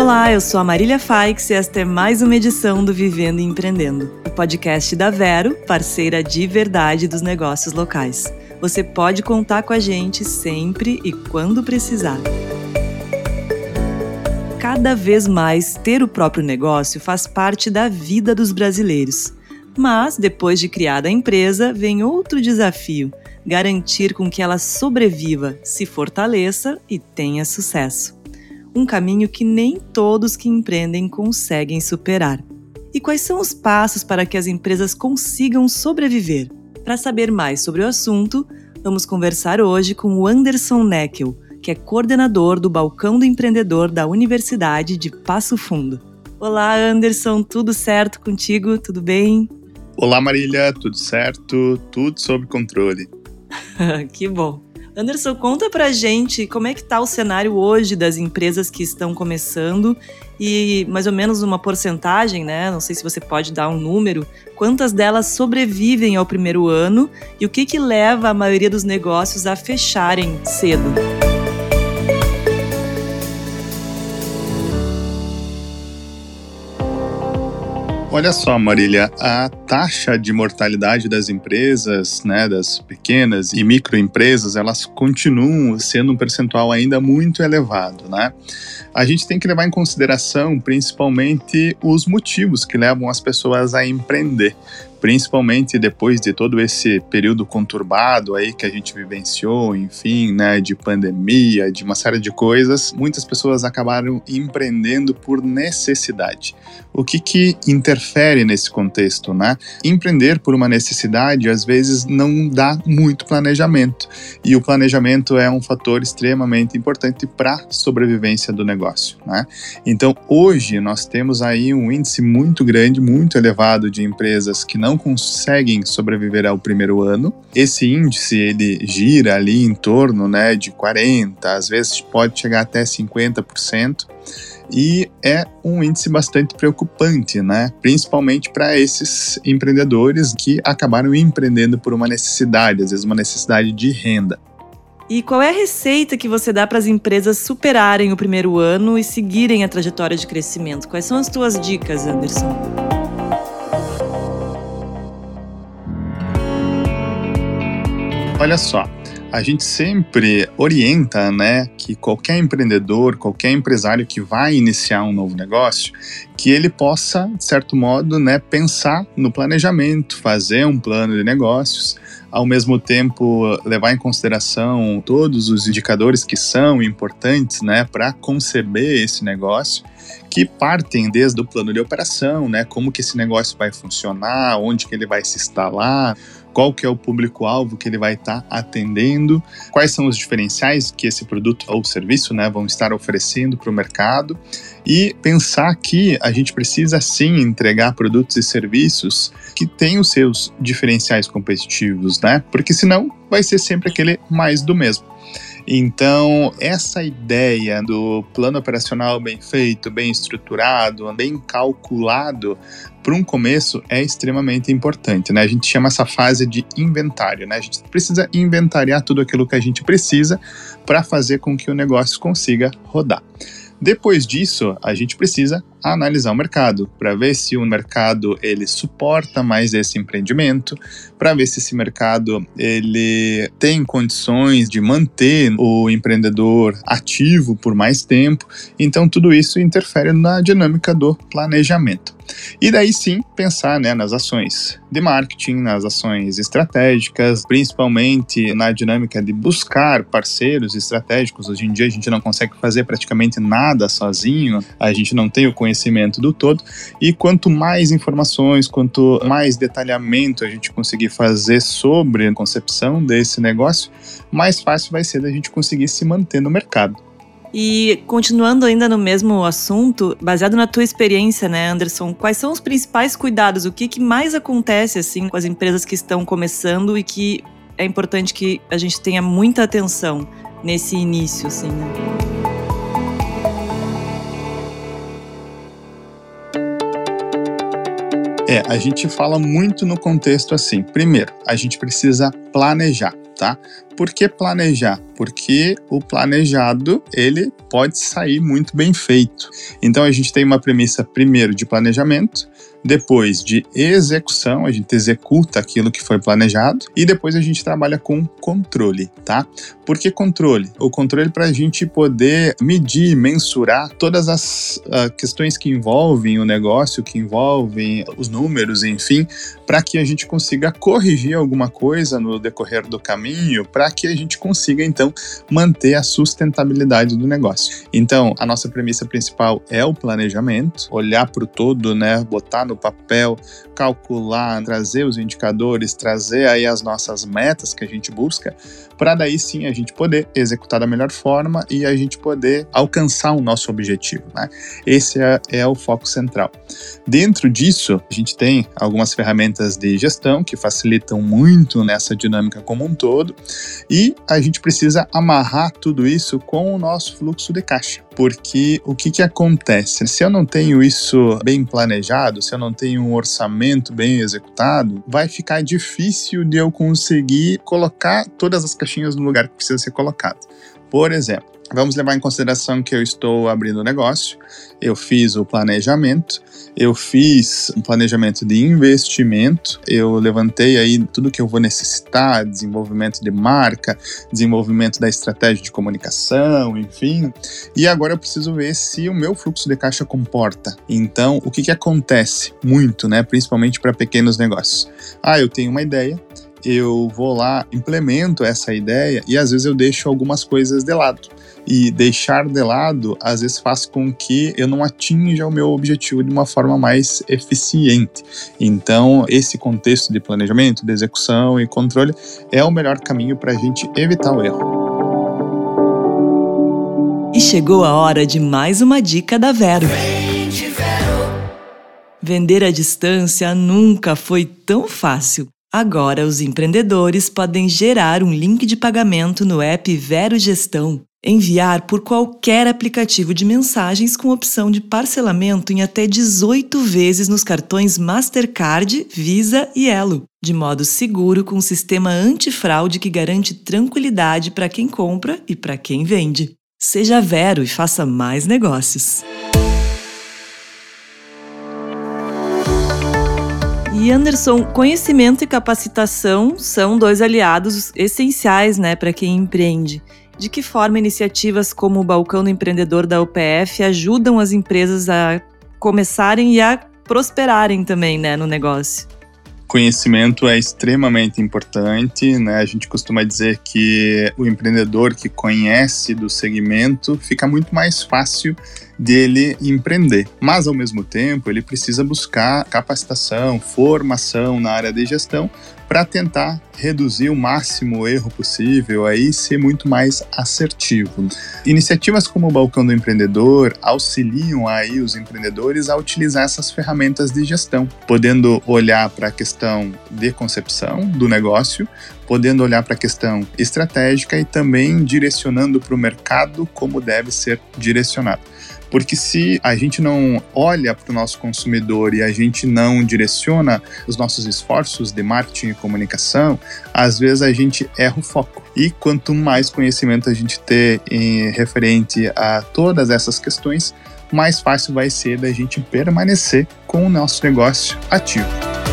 Olá, eu sou a Marília Faix e esta é mais uma edição do Vivendo e Empreendendo, o podcast da Vero, parceira de verdade dos negócios locais. Você pode contar com a gente sempre e quando precisar. Cada vez mais, ter o próprio negócio faz parte da vida dos brasileiros. Mas, depois de criada a empresa, vem outro desafio: garantir com que ela sobreviva, se fortaleça e tenha sucesso. Um caminho que nem todos que empreendem conseguem superar. E quais são os passos para que as empresas consigam sobreviver? Para saber mais sobre o assunto, vamos conversar hoje com o Anderson Neckel, que é coordenador do Balcão do Empreendedor da Universidade de Passo Fundo. Olá, Anderson, tudo certo contigo? Tudo bem? Olá, Marília, tudo certo? Tudo sob controle. Que bom. Anderson, conta pra gente como é que tá o cenário hoje das empresas que estão começando e mais ou menos uma porcentagem, né? Não sei se você pode dar um número. Quantas delas sobrevivem ao primeiro ano e o que leva a maioria dos negócios a fecharem cedo? Olha só, Marília, a taxa de mortalidade das empresas, né, das pequenas e microempresas, elas continuam sendo um percentual ainda muito elevado, né? A gente tem que levar em consideração principalmente os motivos que levam as pessoas a empreender, principalmente depois de todo esse período conturbado aí que a gente vivenciou, enfim, né, de pandemia, de uma série de coisas. Muitas pessoas acabaram empreendendo por necessidade. O que interfere nesse contexto, né? Empreender por uma necessidade, às vezes, não dá muito planejamento. E o planejamento é um fator extremamente importante para a sobrevivência do negócio, né? Então, hoje, nós temos aí um índice muito grande, muito elevado de empresas que não conseguem sobreviver ao primeiro ano. Esse índice, ele gira ali em torno, né, de 40%, às vezes pode chegar até 50%. E é um índice bastante preocupante, né? Principalmente para esses empreendedores que acabaram empreendendo por uma necessidade, às vezes uma necessidade de renda. E qual é a receita que você dá para as empresas superarem o primeiro ano e seguirem a trajetória de crescimento? Quais são as tuas dicas, Anderson? Olha só, a gente sempre orienta, né, que qualquer empreendedor, qualquer empresário que vai iniciar um novo negócio, que ele possa, de certo modo, né, pensar no planejamento, fazer um plano de negócios, ao mesmo tempo levar em consideração todos os indicadores que são importantes, né, para conceber esse negócio, que partem desde o plano de operação, né, como que esse negócio vai funcionar, onde que ele vai se instalar, qual que é o público-alvo que ele vai estar atendendo, quais são os diferenciais que esse produto ou serviço, né, vão estar oferecendo para o mercado, e pensar que a gente precisa sim entregar produtos e serviços que têm os seus diferenciais competitivos, né, porque senão vai ser sempre aquele mais do mesmo. Então, essa ideia do plano operacional bem feito, bem estruturado, bem calculado, para um começo é extremamente importante, né? A gente chama essa fase de inventário, né? A gente precisa inventariar tudo aquilo que a gente precisa para fazer com que o negócio consiga rodar. Depois disso, a gente precisa analisar o mercado, para ver se o mercado ele suporta mais esse empreendimento, para ver se esse mercado ele tem condições de manter o empreendedor ativo por mais tempo. Então, tudo isso interfere na dinâmica do planejamento. E daí sim, pensar, né, nas ações de marketing, nas ações estratégicas, principalmente na dinâmica de buscar parceiros estratégicos. Hoje em dia a gente não consegue fazer praticamente nada sozinho, a gente não tem o conhecimento do todo, e quanto mais informações, quanto mais detalhamento a gente conseguir fazer sobre a concepção desse negócio, mais fácil vai ser da gente conseguir se manter no mercado. E continuando ainda no mesmo assunto, baseado na tua experiência, né, Anderson, quais são os principais cuidados? O que mais acontece assim com as empresas que estão começando e que é importante que a gente tenha muita atenção nesse início, assim, né? A gente fala muito no contexto assim. Primeiro, a gente precisa planejar. tá? Por que planejar? Porque o planejado, ele pode sair muito bem feito. Então, a gente tem uma premissa, primeiro, de planejamento, depois de execução, a gente executa aquilo que foi planejado, e depois a gente trabalha com controle, tá? Por que controle? O controle para a gente poder medir, mensurar todas as questões que envolvem o negócio, que envolvem os números, enfim, para que a gente consiga corrigir alguma coisa no decorrer do caminho, para que a gente consiga, então, manter a sustentabilidade do negócio. Então, a nossa premissa principal é o planejamento, olhar para o todo, né, botar no papel, calcular, trazer os indicadores, trazer aí as nossas metas que a gente busca, para daí sim a gente poder executar da melhor forma e a gente poder alcançar o nosso objetivo, né? Esse é o foco central. Dentro disso, a gente tem algumas ferramentas de gestão que facilitam muito nessa dinâmica como um todo, e a gente precisa amarrar tudo isso com o nosso fluxo de caixa. Porque o que acontece? Se eu não tenho isso bem planejado, se eu não tenho um orçamento bem executado, vai ficar difícil de eu conseguir colocar todas as caixinhas no lugar que precisa ser colocado. Por exemplo, vamos levar em consideração que eu estou abrindo um negócio, eu fiz o planejamento, eu fiz um planejamento de investimento, eu levantei aí tudo que eu vou necessitar, desenvolvimento de marca, desenvolvimento da estratégia de comunicação, enfim, e agora eu preciso ver se o meu fluxo de caixa comporta. Então, o que acontece muito, né, principalmente para pequenos negócios? Eu tenho uma ideia, eu vou lá, implemento essa ideia e às vezes eu deixo algumas coisas de lado. E deixar de lado, às vezes, faz com que eu não atinja o meu objetivo de uma forma mais eficiente. Então, esse contexto de planejamento, de execução e controle é o melhor caminho para a gente evitar o erro. E chegou a hora de mais uma dica da Vero. Vender à distância nunca foi tão fácil. Agora, os empreendedores podem gerar um link de pagamento no app Vero Gestão, enviar por qualquer aplicativo de mensagens com opção de parcelamento em até 18 vezes nos cartões Mastercard, Visa e Elo, de modo seguro com um sistema antifraude que garante tranquilidade para quem compra e para quem vende. Seja Vero e faça mais negócios. E Anderson, conhecimento e capacitação são dois aliados essenciais, né, para quem empreende. De que forma iniciativas como o Balcão do Empreendedor da UPF ajudam as empresas a começarem e a prosperarem também, né, no negócio? Conhecimento é extremamente importante, né? A gente costuma dizer que o empreendedor que conhece do segmento fica muito mais fácil dele empreender. Mas, ao mesmo tempo, ele precisa buscar capacitação, formação na área de gestão para tentar reduzir o máximo erro possível, aí ser muito mais assertivo. Iniciativas como o Balcão do Empreendedor auxiliam aí os empreendedores a utilizar essas ferramentas de gestão, podendo olhar para a questão de concepção do negócio, podendo olhar para a questão estratégica e também direcionando para o mercado como deve ser direcionado. Porque se a gente não olha para o nosso consumidor e a gente não direciona os nossos esforços de marketing e comunicação, às vezes a gente erra o foco. E quanto mais conhecimento a gente ter referente a todas essas questões, mais fácil vai ser da gente permanecer com o nosso negócio ativo.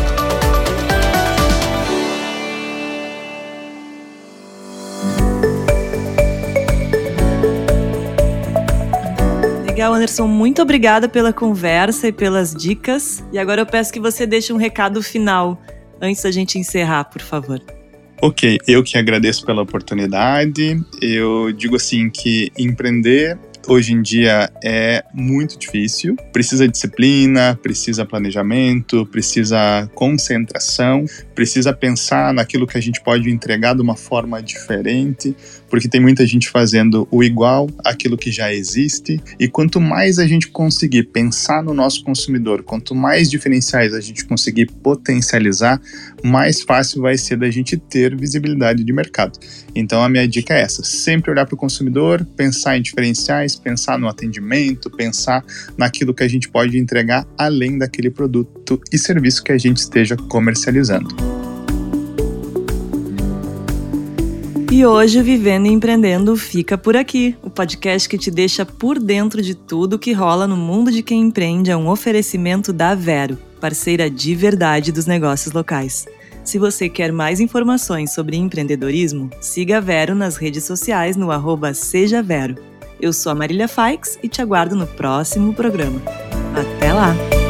Legal, Anderson, muito obrigada pela conversa e pelas dicas. E agora eu peço que você deixe um recado final antes da gente encerrar, por favor. Ok, eu que agradeço pela oportunidade. Eu digo assim que empreender hoje em dia é muito difícil, precisa disciplina, precisa planejamento, precisa concentração, precisa pensar naquilo que a gente pode entregar de uma forma diferente, porque tem muita gente fazendo o igual àquilo que já existe, e quanto mais a gente conseguir pensar no nosso consumidor, quanto mais diferenciais a gente conseguir potencializar, mais fácil vai ser da gente ter visibilidade de mercado. Então a minha dica é essa, sempre olhar para o consumidor, pensar em diferenciais, pensar no atendimento, pensar naquilo que a gente pode entregar além daquele produto e serviço que a gente esteja comercializando. E hoje o Vivendo e Empreendendo fica por aqui. O podcast que te deixa por dentro de tudo que rola no mundo de quem empreende é um oferecimento da Vero, parceira de verdade dos negócios locais. Se você quer mais informações sobre empreendedorismo, siga a Vero nas redes sociais no @sejavero. Eu sou a Marília Faix e te aguardo no próximo programa. Até lá!